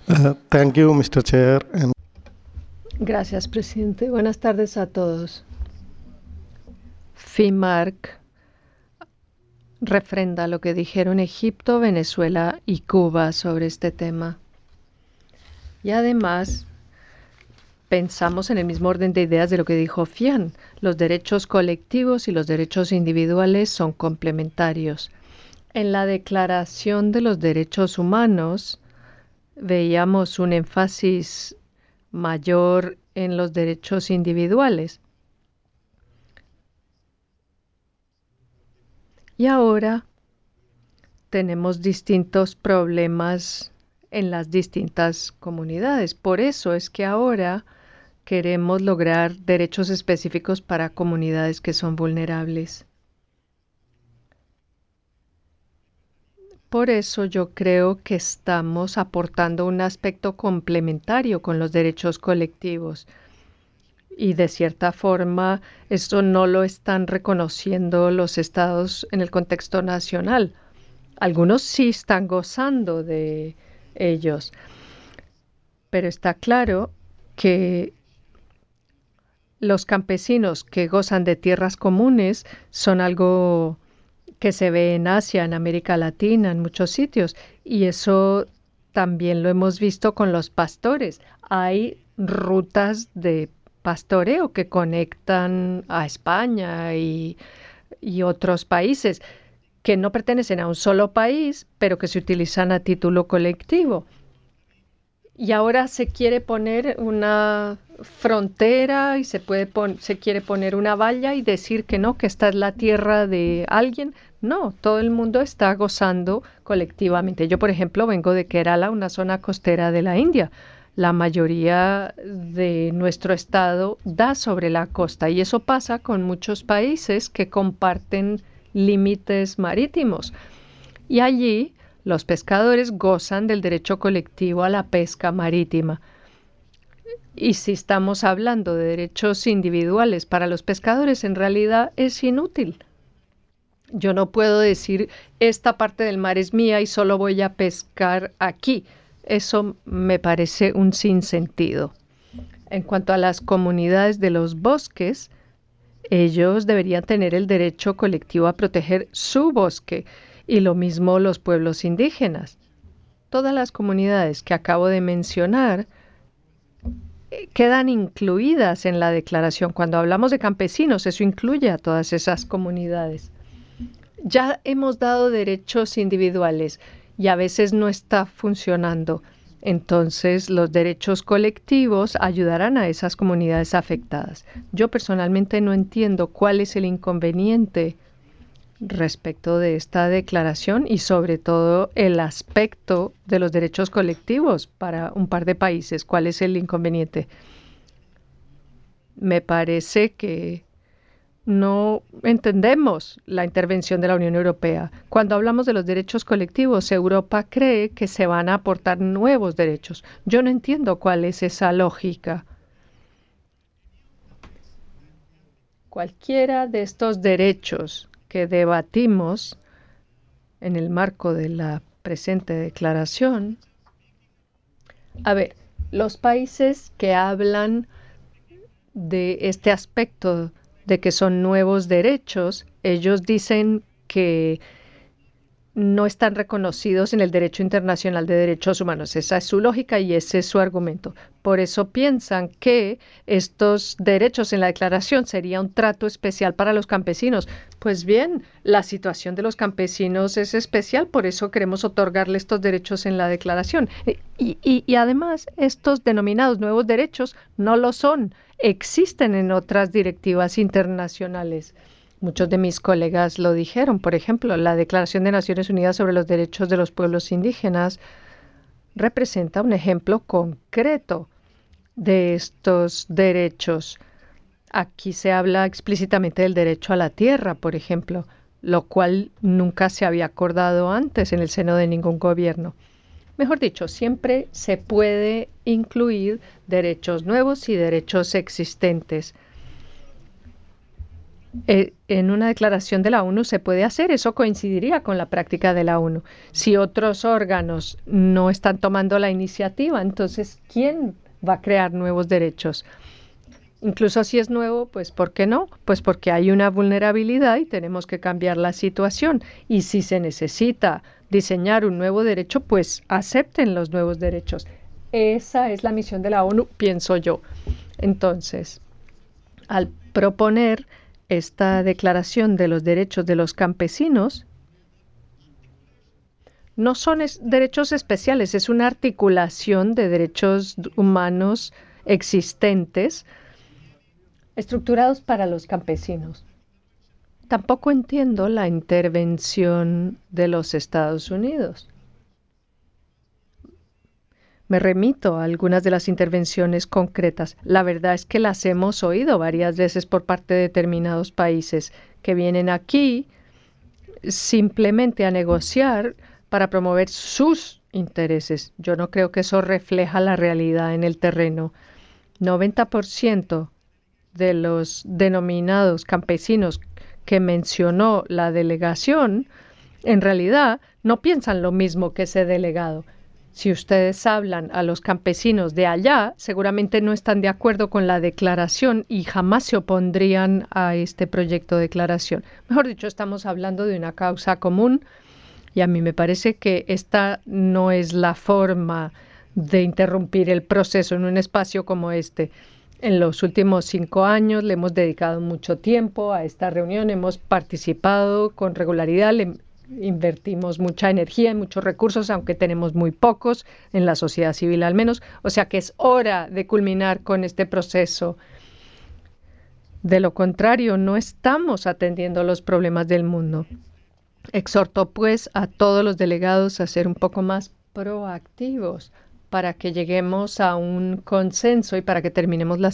Thank you, Mr. Chair. And Gracias, presidente. Buenas tardes a todos. FIMARC refrenda lo que dijeron Egipto, Venezuela y Cuba sobre este tema. Y además, pensamos en el mismo orden de ideas de lo que dijo Fian. Los derechos colectivos y los derechos individuales son complementarios. En la Declaración de los Derechos Humanos veíamos un énfasis mayor en los derechos individuales. Y ahora tenemos distintos problemas en las distintas comunidades. Por eso es que ahora queremos lograr derechos específicos para comunidades que son vulnerables. Por eso yo creo que estamos aportando un aspecto complementario con los derechos colectivos. Y de cierta forma, esto no lo están reconociendo los estados en el contexto nacional. Algunos sí están gozando de ellos, pero está claro que los campesinos que gozan de tierras comunes son algo que se ve en Asia, en América Latina, en muchos sitios, y eso también lo hemos visto con los pastores. Hay rutas de pastoreo que conectan a España y otros países que no pertenecen a un solo país, pero que se utilizan a título colectivo. Y ahora se quiere poner una frontera y se quiere poner una valla y decir que no, que esta es la tierra de alguien. No, todo el mundo está gozando colectivamente. Yo, por ejemplo, vengo de Kerala, una zona costera de la India. La mayoría de nuestro estado da sobre la costa y eso pasa con muchos países que comparten límites marítimos. Y allí los pescadores gozan del derecho colectivo a la pesca marítima. Y si estamos hablando de derechos individuales para los pescadores, en realidad es inútil. Yo no puedo decir, esta parte del mar es mía y solo voy a pescar aquí. Eso me parece un sinsentido. En cuanto a las comunidades de los bosques, ellos deberían tener el derecho colectivo a proteger su bosque y lo mismo los pueblos indígenas. Todas las comunidades que acabo de mencionar quedan incluidas en la declaración. Cuando hablamos de campesinos, eso incluye a todas esas comunidades. Ya hemos dado derechos individuales y a veces no está funcionando. Entonces, los derechos colectivos ayudarán a esas comunidades afectadas. Yo personalmente no entiendo cuál es el inconveniente respecto de esta declaración y sobre todo el aspecto de los derechos colectivos para un par de países. ¿Cuál es el inconveniente? Me parece que no entendemos la intervención de la Unión Europea. Cuando hablamos de los derechos colectivos, Europa cree que se van a aportar nuevos derechos. Yo no entiendo cuál es esa lógica. Cualquiera de estos derechos que debatimos en el marco de la presente declaración, a ver, los países que hablan de este aspecto de que son nuevos derechos, ellos dicen que no están reconocidos en el derecho internacional de derechos humanos. Esa es su lógica y ese es su argumento. Por eso piensan que estos derechos en la declaración sería un trato especial para los campesinos. Pues bien, la situación de los campesinos es especial, por eso queremos otorgarle estos derechos en la declaración. Y además, estos denominados nuevos derechos no lo son, existen en otras directivas internacionales. Muchos de mis colegas lo dijeron. Por ejemplo, la Declaración de Naciones Unidas sobre los Derechos de los Pueblos Indígenas representa un ejemplo concreto de estos derechos. Aquí se habla explícitamente del derecho a la tierra, por ejemplo, lo cual nunca se había acordado antes en el seno de ningún gobierno. Mejor dicho, siempre se puede incluir derechos nuevos y derechos existentes. En una declaración de la ONU se puede hacer, eso coincidiría con la práctica de la ONU. Si otros órganos no están tomando la iniciativa, entonces, ¿quién va a crear nuevos derechos? Incluso si es nuevo, pues ¿por qué no? Pues porque hay una vulnerabilidad y tenemos que cambiar la situación. Y si se necesita diseñar un nuevo derecho, pues acepten los nuevos derechos. Esa es la misión de la ONU, pienso yo. Entonces, al proponer esta declaración de los derechos de los campesinos, no son derechos especiales, es una articulación de derechos humanos existentes estructurados para los campesinos. Tampoco entiendo la intervención de los Estados Unidos. Me remito a algunas de las intervenciones concretas. La verdad es que las hemos oído varias veces por parte de determinados países que vienen aquí simplemente a negociar para promover sus intereses. Yo no creo que eso refleja la realidad en el terreno. 90% de los denominados campesinos que mencionó la delegación, en realidad no piensan lo mismo que ese delegado. Si ustedes hablan a los campesinos de allá, seguramente no están de acuerdo con la declaración y jamás se opondrían a este proyecto de declaración. Mejor dicho, estamos hablando de una causa común y a mí me parece que esta no es la forma de interrumpir el proceso en un espacio como este. En los últimos 5 años le hemos dedicado mucho tiempo a esta reunión, hemos participado con regularidad, le invertimos mucha energía y muchos recursos, aunque tenemos muy pocos en la sociedad civil al menos. O sea que es hora de culminar con este proceso. De lo contrario, no estamos atendiendo los problemas del mundo. Exhortó pues a todos los delegados a ser un poco más proactivos para que lleguemos a un consenso y para que terminemos la